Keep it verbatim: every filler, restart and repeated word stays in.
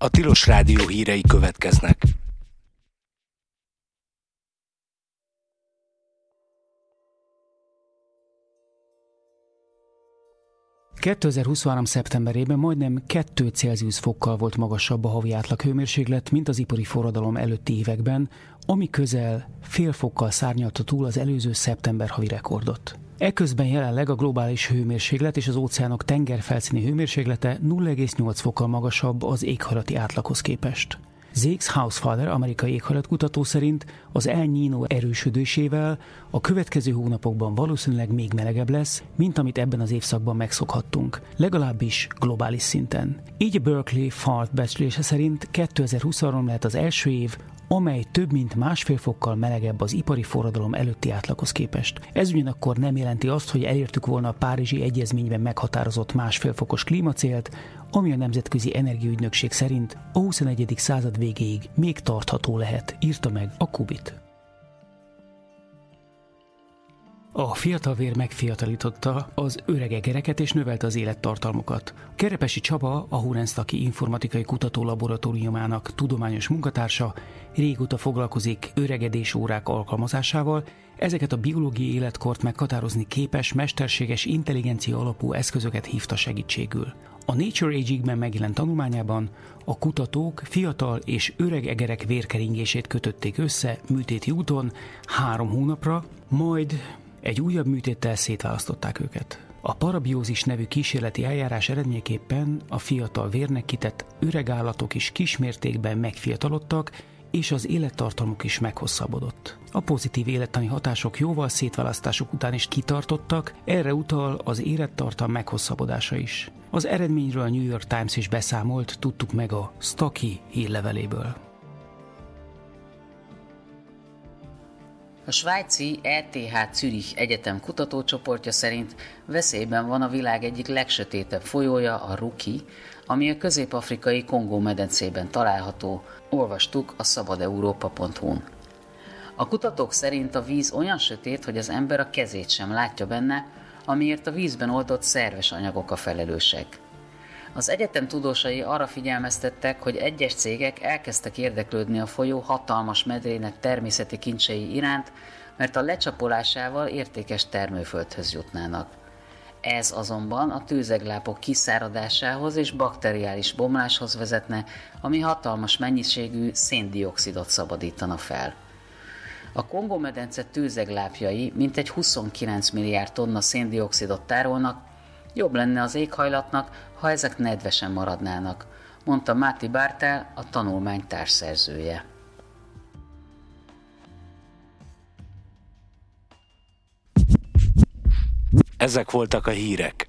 A Tilos Rádió hírei következnek. kétezer-huszonhárom. szeptemberében majdnem két Celsius fokkal volt magasabb a havi átlaghőmérséklet, mint az ipari forradalom előtti években, ami közel fél fokkal szárnyalta túl az előző szeptember havi rekordot. Eközben jelenleg a globális hőmérséklet és az óceánok tengerfelszíni hőmérséklete nulla egész nyolc fokkal magasabb az éghajlati átlaghoz képest. Zach Hausfather, amerikai éghajlatkutató szerint az El Niño erősödésével a következő hónapokban valószínűleg még melegebb lesz, mint amit ebben az évszakban megszokhattunk, legalábbis globális szinten. Így a Berkeley Fart becslése szerint kétezer-huszonhárom lehet az első év, amely több mint másfél fokkal melegebb az ipari forradalom előtti átlaghoz képest. Ez ugyanakkor nem jelenti azt, hogy elértük volna a Párizsi Egyezményben meghatározott másfél fokos klímacélt, ami a Nemzetközi Energiaügynökség szerint a huszonegyedik század végéig még tartható lehet, írta meg a Kubit. A fiatal vér megfiatalította az öreg egereket és növelte az élettartalmukat. Kerepesi Csaba, a Hurensztaki Informatikai Kutató Laboratóriumának tudományos munkatársa, régóta foglalkozik öregedés órák alkalmazásával, ezeket a biológiai életkort meghatározni képes, mesterséges intelligencia alapú eszközöket hívta segítségül. A Nature Aging-ben megjelent tanulmányában a kutatók fiatal és öreg egerek vérkeringését kötötték össze műtéti úton három hónapra, majd egy újabb műtéttel szétválasztották őket. A parabiózis nevű kísérleti eljárás eredményeképpen a fiatal vérnek kitett öreg állatok is kismértékben megfiatalodtak, és az élettartamuk is meghosszabbodott. A pozitív élettani hatások jóval szétválasztásuk után is kitartottak, erre utal az élettartam meghosszabbodása is. Az eredményről a New York Times is beszámolt, tudtuk meg a Stucky hírleveléből. A svájci E T H Zürich Egyetem kutatócsoportja szerint veszélyben van a világ egyik legsötétebb folyója, a Ruki, ami a közép-afrikai Kongó medencében található, olvastuk a szabad európa pont hu-n. A kutatók szerint a víz olyan sötét, hogy az ember a kezét sem látja benne, amiért a vízben oldott szerves anyagok a felelősek. Az egyetem tudósai arra figyelmeztettek, hogy egyes cégek elkezdtek érdeklődni a folyó hatalmas medrének természeti kincsei iránt, mert a lecsapolásával értékes termőföldhöz jutnának. Ez azonban a tőzeglápok kiszáradásához és bakteriális bomláshoz vezetne, ami hatalmas mennyiségű széndioxidot szabadítana fel. A Kongó-medence tőzeglápjai mintegy huszonkilenc milliárd tonna széndioxidot tárolnak, jobb lenne az éghajlatnak, ha ezek nedvesen maradnának, mondta Máté Bártel, a tanulmány társszerzője. Ezek voltak a hírek.